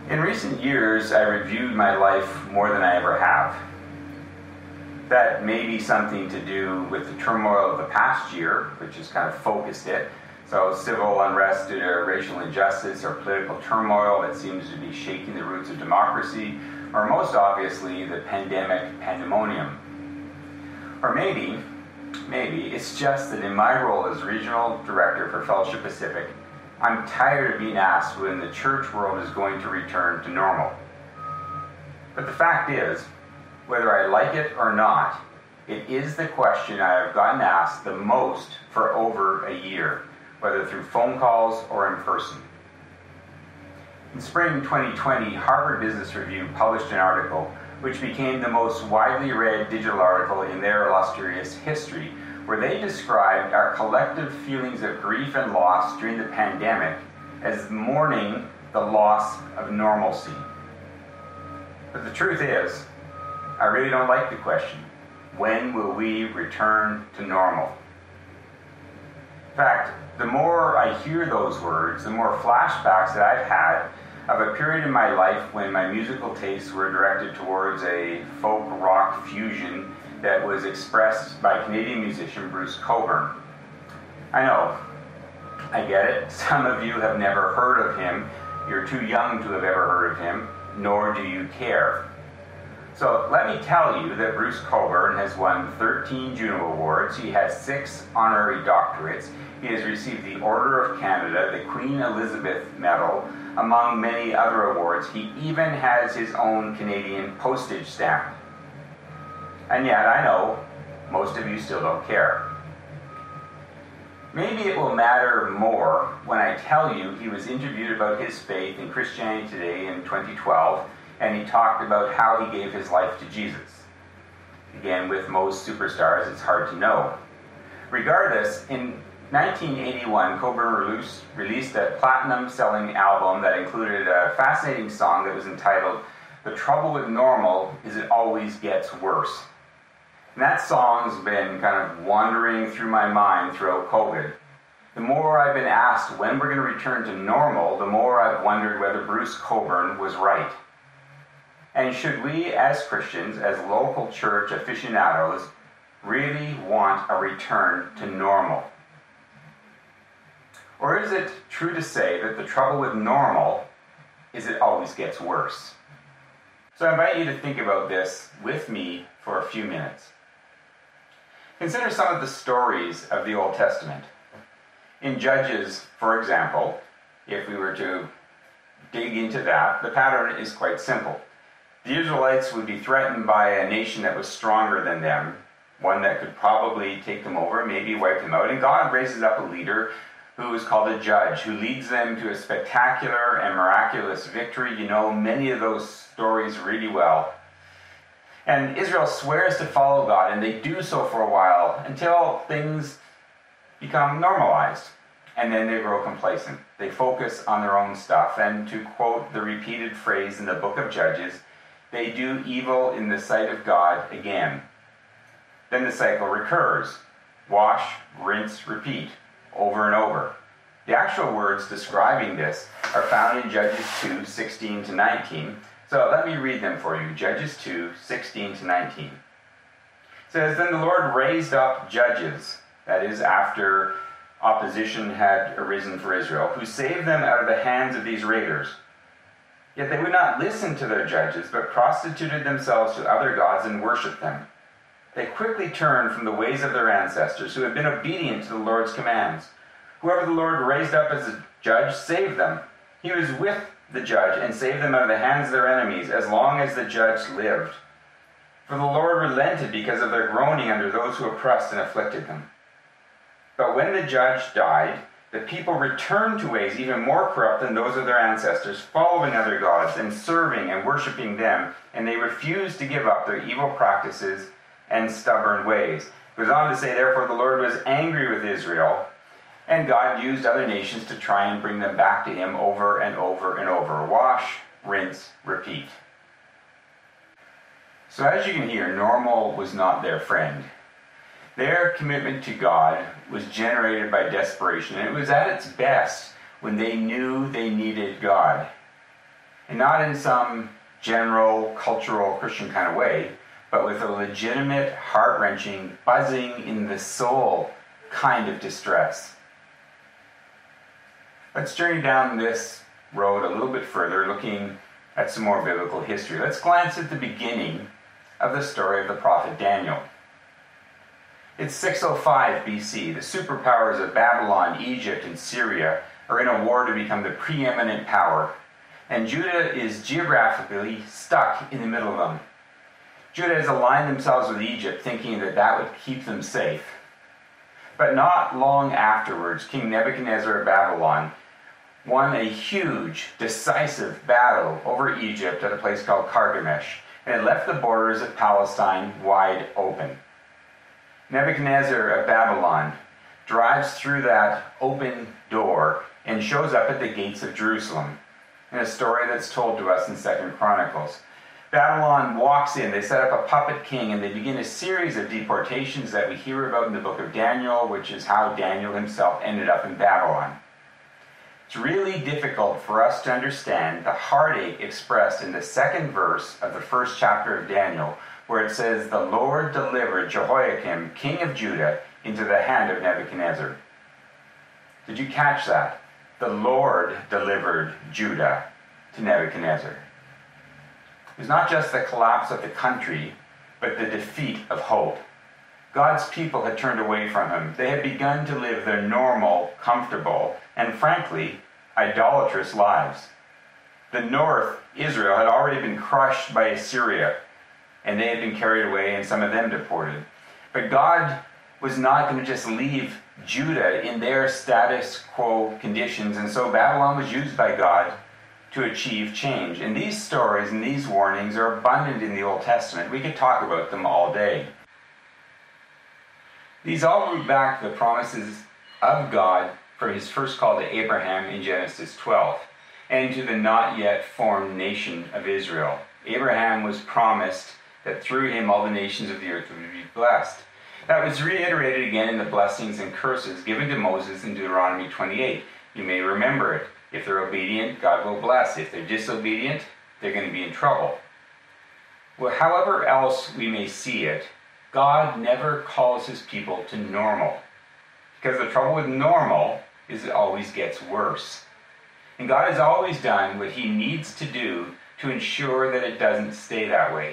In recent years, I reviewed my life more than I ever have. That may be something to do with the turmoil of the past year, which has kind of focused it. So civil unrest due to racial injustice or political turmoil that seems to be shaking the roots of democracy, or most obviously, the pandemic pandemonium. Or maybe it's just that in my role as Regional Director for Fellowship Pacific, I'm tired of being asked when the church world is going to return to normal. But the fact is, whether I like it or not, it is the question I have gotten asked the most for over a year, whether through phone calls or in person. In spring 2020, Harvard Business Review published an article which became the most widely read digital article in their illustrious history, where they described our collective feelings of grief and loss during the pandemic as mourning the loss of normalcy. But the truth is, I really don't like the question, when will we return to normal? In fact, the more I hear those words, the more flashbacks that I've had of a period in my life when my musical tastes were directed towards a folk rock fusion that was expressed by Canadian musician Bruce Cockburn. I know, I get it, some of you have never heard of him, you're too young to have ever heard of him, nor do you care. So let me tell you that Bruce Cockburn has won 13 Juno Awards, he has 6 honorary doctorates, he has received the Order of Canada, the Queen Elizabeth Medal, among many other awards. He even has his own Canadian postage stamp. And yet, I know, most of you still don't care. Maybe it will matter more when I tell you he was interviewed about his faith in Christianity Today in 2012, and he talked about how he gave his life to Jesus. Again, with most superstars, it's hard to know. Regardless, in 1981, Cockburn released a platinum-selling album that included a fascinating song that was entitled "The Trouble with Normal Is It Always Gets Worse." And that song's been kind of wandering through my mind throughout COVID. The more I've been asked when we're going to return to normal, the more I've wondered whether Bruce Cockburn was right. And should we, as Christians, as local church aficionados, really want a return to normal? Or is it true to say that the trouble with normal is it always gets worse? So I invite you to think about this with me for a few minutes. Consider some of the stories of the Old Testament. In Judges, for example, if we were to dig into that, the pattern is quite simple. The Israelites would be threatened by a nation that was stronger than them, one that could probably take them over, maybe wipe them out, and God raises up a leader who is called a judge, who leads them to a spectacular and miraculous victory. You know many of those stories really well. And Israel swears to follow God, and they do so for a while until things become normalized. And then they grow complacent. They focus on their own stuff. And to quote the repeated phrase in the book of Judges, they do evil in the sight of God again. Then the cycle recurs. Wash, rinse, repeat, over and over. The actual words describing this are found in Judges 2, 16 to 19. So let me read them for you. Judges 2, 16 to 19. It says, "Then the Lord raised up judges," that is, after opposition had arisen for Israel, "who saved them out of the hands of these raiders. Yet they would not listen to their judges, but prostituted themselves to other gods and worshipped them. They quickly turned from the ways of their ancestors, who had been obedient to the Lord's commands. Whoever the Lord raised up as a judge saved them. He was with the judge and saved them out of the hands of their enemies, as long as the judge lived. For the Lord relented because of their groaning under those who oppressed and afflicted them. But when the judge died, the people returned to ways even more corrupt than those of their ancestors, following other gods and serving and worshiping them, and they refused to give up their evil practices and stubborn ways." It goes on to say, "Therefore the Lord was angry with Israel, and God used other nations to try and bring them back to him over and over and over. Wash, rinse, repeat." So as you can hear, normal was not their friend. Their commitment to God was generated by desperation, and it was at its best when they knew they needed God. And not in some general, cultural, Christian kind of way, but with a legitimate, heart-wrenching, buzzing in the soul kind of distress. Let's journey down this road a little bit further, looking at some more biblical history. Let's glance at the beginning of the story of the prophet Daniel. It's 605 BC. The superpowers of Babylon, Egypt, and Syria are in a war to become the preeminent power, and Judah is geographically stuck in the middle of them. Judah has aligned themselves with Egypt, thinking that that would keep them safe. But not long afterwards, King Nebuchadnezzar of Babylon won a huge, decisive battle over Egypt at a place called Carchemish, and it left the borders of Palestine wide open. Nebuchadnezzar of Babylon drives through that open door and shows up at the gates of Jerusalem, in a story that's told to us in 2 Chronicles. Babylon walks in, they set up a puppet king, and they begin a series of deportations that we hear about in the book of Daniel, which is how Daniel himself ended up in Babylon. It's really difficult for us to understand the heartache expressed in the second verse of the first chapter of Daniel, where it says, "The Lord delivered Jehoiakim, king of Judah, into the hand of Nebuchadnezzar." Did you catch that? The Lord delivered Judah to Nebuchadnezzar. It was not just the collapse of the country, but the defeat of hope. God's people had turned away from him. They had begun to live their normal, comfortable, and frankly, idolatrous lives. The north, Israel, had already been crushed by Assyria, and they had been carried away and some of them deported. But God was not going to just leave Judah in their status quo conditions, and so Babylon was used by God to achieve change. And these stories and these warnings are abundant in the Old Testament. We could talk about them all day. These all root back to the promises of God from his first call to Abraham in Genesis 12, and to the not yet formed nation of Israel. Abraham was promised that through him all the nations of the earth would be blessed. That was reiterated again in the blessings and curses given to Moses in Deuteronomy 28. You may remember it. If they're obedient, God will bless. If they're disobedient, they're going to be in trouble. Well, however else we may see it, God never calls his people to normal. Because the trouble with normal is it always gets worse. And God has always done what he needs to do to ensure that it doesn't stay that way.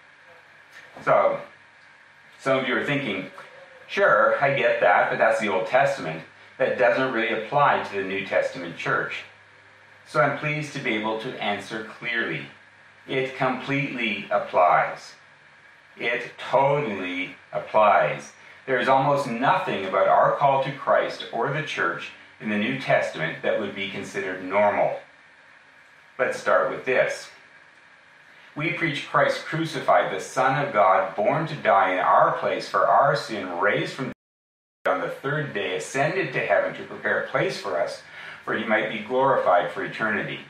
So, some of you are thinking, sure, I get that, but that's the Old Testament. That doesn't really apply to the New Testament church. So I'm pleased to be able to answer clearly. It completely applies. It totally applies. There is almost nothing about our call to Christ or the church in the New Testament that would be considered normal. Let's start with this. We preach Christ crucified, the Son of God, born to die in our place for our sin, raised from on the third day, ascended to heaven to prepare a place for us where he might be glorified for eternity.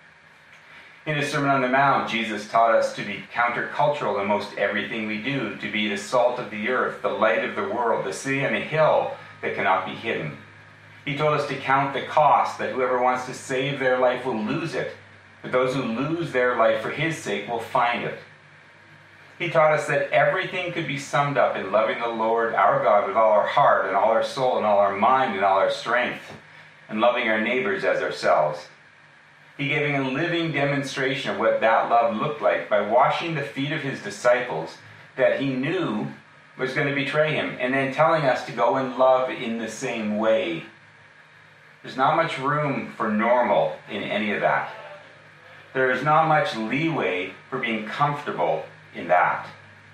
In his Sermon on the Mount, Jesus taught us to be countercultural in most everything we do, to be the salt of the earth, the light of the world, the city on a hill that cannot be hidden. He told us to count the cost, that whoever wants to save their life will lose it, but those who lose their life for his sake will find it. He taught us that everything could be summed up in loving the Lord our God with all our heart and all our soul and all our mind and all our strength, and loving our neighbors as ourselves. He gave a living demonstration of what that love looked like by washing the feet of his disciples that he knew was going to betray him, and then telling us to go and love in the same way. There's not much room for normal in any of that. There is not much leeway for being comfortable in that.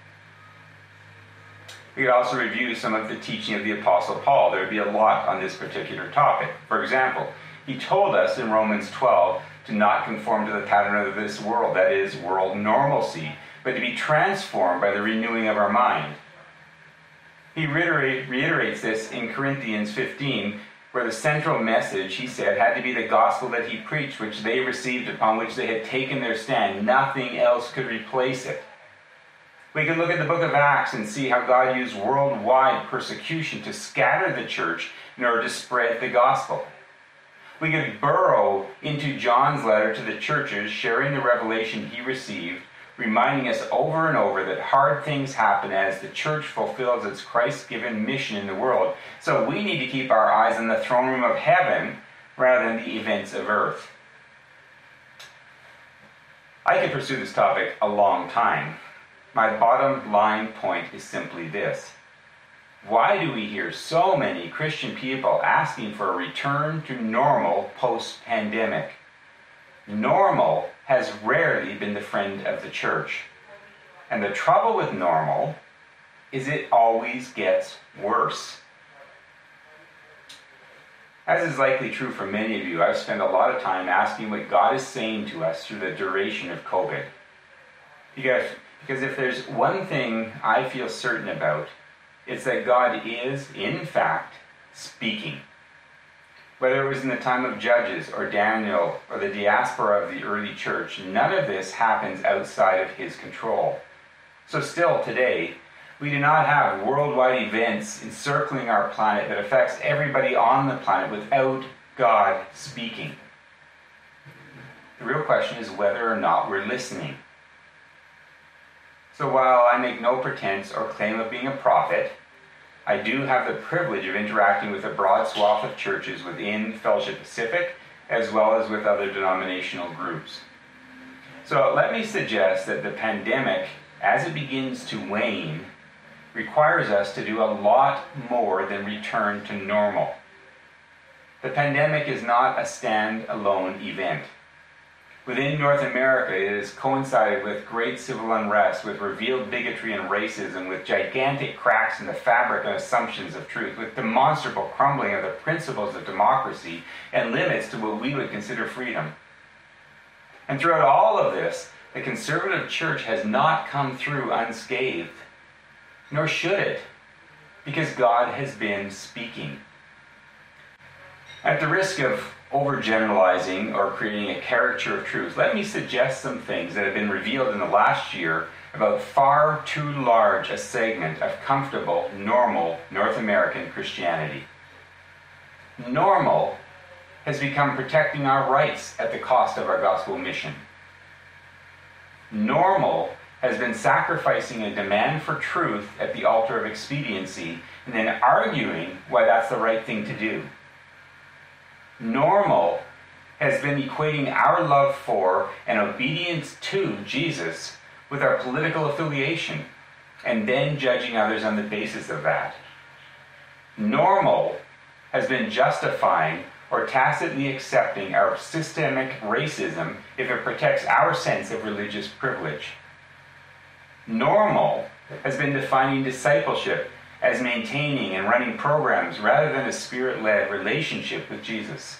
We could also review some of the teaching of the Apostle Paul. There would be a lot on this particular topic. For example, he told us in Romans 12 to not conform to the pattern of this world, that is, world normalcy, but to be transformed by the renewing of our mind. He reiterates this in Corinthians 15, where the central message, he said, had to be the gospel that he preached, which they received, upon which they had taken their stand. Nothing else could replace it. We can look at the book of Acts and see how God used worldwide persecution to scatter the church in order to spread the gospel. We could burrow into John's letter to the churches, sharing the revelation he received, reminding us over and over that hard things happen as the church fulfills its Christ-given mission in the world. So we need to keep our eyes on the throne room of heaven rather than the events of earth. I could pursue this topic a long time. My bottom line point is simply this. Why do we hear so many Christian people asking for a return to normal post-pandemic? Normal has rarely been the friend of the church. And the trouble with normal is it always gets worse. As is likely true for many of you, I've spent a lot of time asking what God is saying to us through the duration of COVID. Because if there's one thing I feel certain about, it's that God is, in fact, speaking. Whether it was in the time of Judges or Daniel or the diaspora of the early church, none of this happens outside of his control. So still today, we do not have worldwide events encircling our planet that affects everybody on the planet without God speaking. The real question is whether or not we're listening. So while I make no pretense or claim of being a prophet, I do have the privilege of interacting with a broad swath of churches within Fellowship Pacific, as well as with other denominational groups. So let me suggest that the pandemic, as it begins to wane, requires us to do a lot more than return to normal. The pandemic is not a stand-alone event. Within North America, it has coincided with great civil unrest, with revealed bigotry and racism, with gigantic cracks in the fabric and assumptions of truth, with demonstrable crumbling of the principles of democracy and limits to what we would consider freedom. And throughout all of this, the conservative church has not come through unscathed, nor should it, because God has been speaking. At the risk of overgeneralizing or creating a caricature of truth, let me suggest some things that have been revealed in the last year about far too large a segment of comfortable, normal North American Christianity. Normal has become protecting our rights at the cost of our gospel mission. Normal has been sacrificing a demand for truth at the altar of expediency and then arguing why that's the right thing to do. Normal has been equating our love for and obedience to Jesus with our political affiliation and then judging others on the basis of that. Normal has been justifying or tacitly accepting our systemic racism if it protects our sense of religious privilege. Normal has been defining discipleship as maintaining and running programs rather than a spirit-led relationship with Jesus.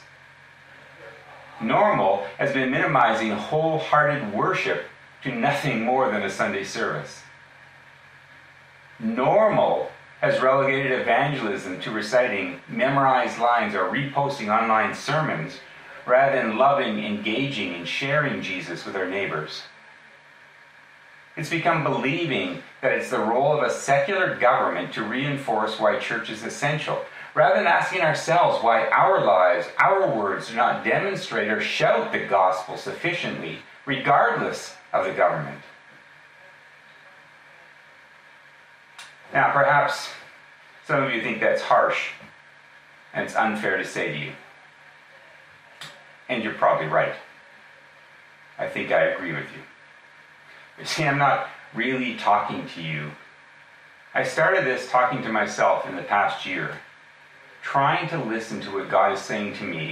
Normal has been minimizing wholehearted worship to nothing more than a Sunday service. Normal has relegated evangelism to reciting memorized lines or reposting online sermons rather than loving, engaging, and sharing Jesus with our neighbors. It's become believing that it's the role of a secular government to reinforce why church is essential, rather than asking ourselves why our lives, our words do not demonstrate or shout the gospel sufficiently, regardless of the government. Now, perhaps some of you think that's harsh, and it's unfair to say to you. And you're probably right. I think I agree with you. You see, I'm not really talking to you. I started this talking to myself in the past year, trying to listen to what God is saying to me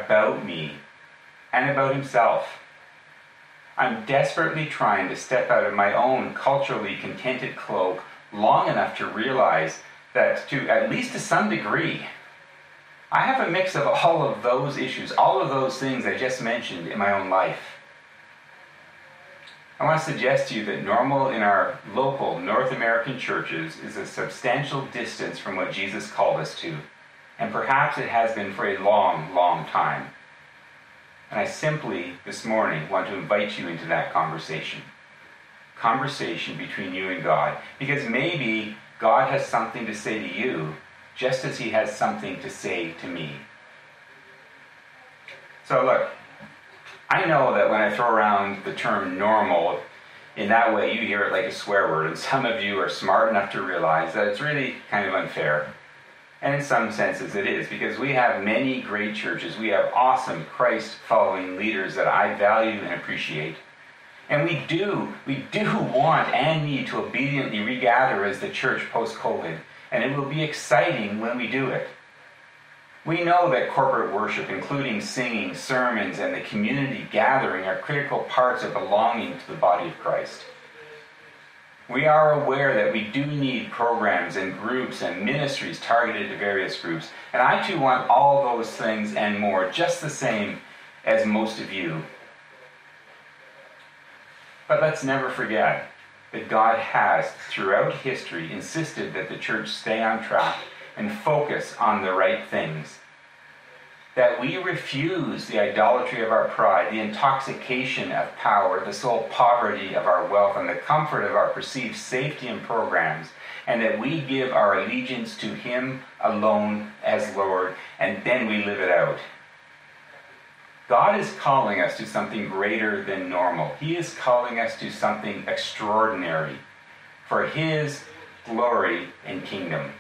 and about himself. I'm desperately trying to step out of my own culturally contented cloak long enough to realize that, at least to some degree, I have a mix of all of those issues, all of those things I just mentioned in my own life. I want to suggest to you that normal in our local North American churches is a substantial distance from what Jesus called us to, and perhaps it has been for a long, long time. And I simply, this morning, want to invite you into that conversation between you and God, because maybe God has something to say to you, just as he has something to say to me. So look, I know that when I throw around the term normal, in that way you hear it like a swear word, and some of you are smart enough to realize that it's really kind of unfair. And in some senses it is, because we have many great churches. We have awesome Christ-following leaders that I value and appreciate. And we do want and need to obediently regather as the church post-COVID. And it will be exciting when we do it. We know that corporate worship, including singing, sermons, and the community gathering, are critical parts of belonging to the body of Christ. We are aware that we do need programs and groups and ministries targeted to various groups. And I too want all those things and more, just the same as most of you. But let's never forget that God has, throughout history, insisted that the church stay on track and focus on the right things. That we refuse the idolatry of our pride, the intoxication of power, the sole poverty of our wealth, and the comfort of our perceived safety in programs, and that we give our allegiance to Him alone as Lord, and then we live it out. God is calling us to something greater than normal. He is calling us to something extraordinary for His glory and kingdom.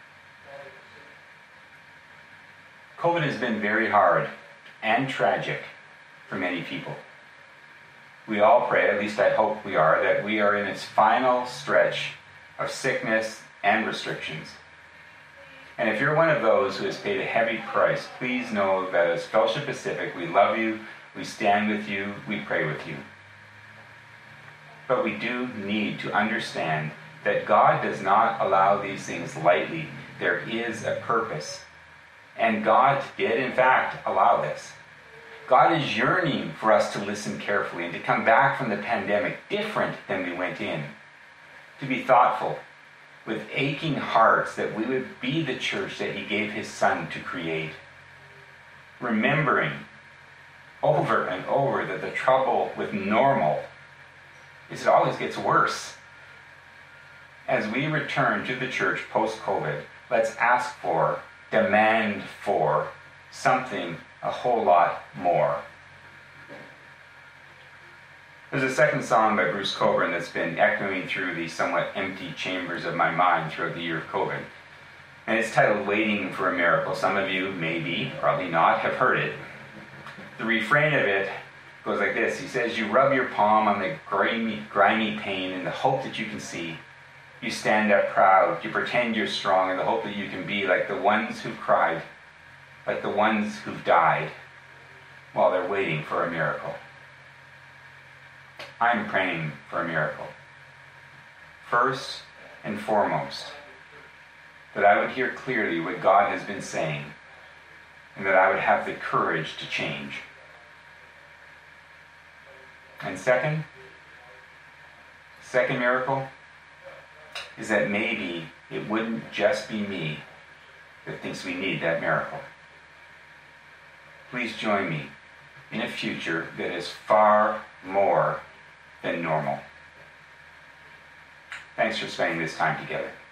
COVID has been very hard and tragic for many people. We all pray, at least I hope we are, that we are in its final stretch of sickness and restrictions. And if you're one of those who has paid a heavy price, please know that as Fellowship Pacific, we love you, we stand with you, we pray with you. But we do need to understand that God does not allow these things lightly. There is a purpose. And God did, in fact, allow this. God is yearning for us to listen carefully and to come back from the pandemic different than we went in. To be thoughtful, with aching hearts, that we would be the church that He gave His Son to create. Remembering over and over that the trouble with normal is it always gets worse. As we return to the church post-COVID, let's ask for, demand for something a whole lot more. There's a second song by Bruce Cockburn that's been echoing through the somewhat empty chambers of my mind throughout the year of COVID. And it's titled Waiting for a Miracle. Some of you, maybe, probably not, have heard it. The refrain of it goes like this. He says, you rub your palm on the grimy pane in the hope that you can see. You stand up proud. You pretend you're strong in the hope that you can be like the ones who've cried, like the ones who've died, while they're waiting for a miracle. I'm praying for a miracle. First and foremost, that I would hear clearly what God has been saying, and that I would have the courage to change. And second miracle is that maybe it wouldn't just be me that thinks we need that miracle. Please join me in a future that is far more than normal. Thanks for spending this time together.